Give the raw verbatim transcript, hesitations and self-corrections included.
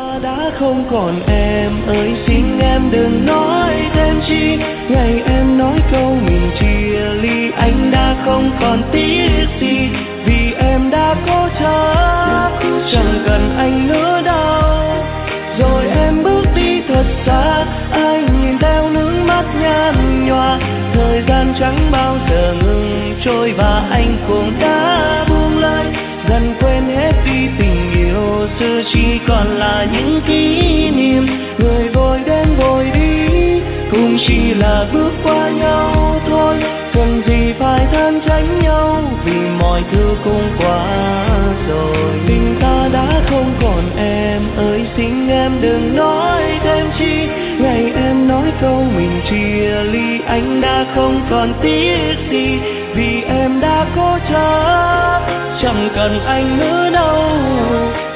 ta đã không còn em ơi, xin em đừng nói thêm chi. Ngày em nói câu mình chia ly, anh đã không còn tiếc gì, vì em đã cố chấp, chẳng cần anh nữa đâu. Rồi em bước đi thật xa, anh nhìn theo nước mắt nhạt nhòa. Thời gian chẳng bao giờ ngừng trôi và anh cũng đã buông lơi, dần quên hết đi tình yêu xưa, chỉ còn là những kỷ niệm. Người vội đến vội đi cũng chỉ là bước qua nhau thôi, cần gì phải than trách nhau vì mọi thứ cũng qua rồi. Tình ta đã không còn em ơi, xin em đừng nói thêm chi. Ngày em nói câu mình chia ly, anh đã không còn tiếc gì, vì em đã cố chấp, chẳng cần anh nữa đâu.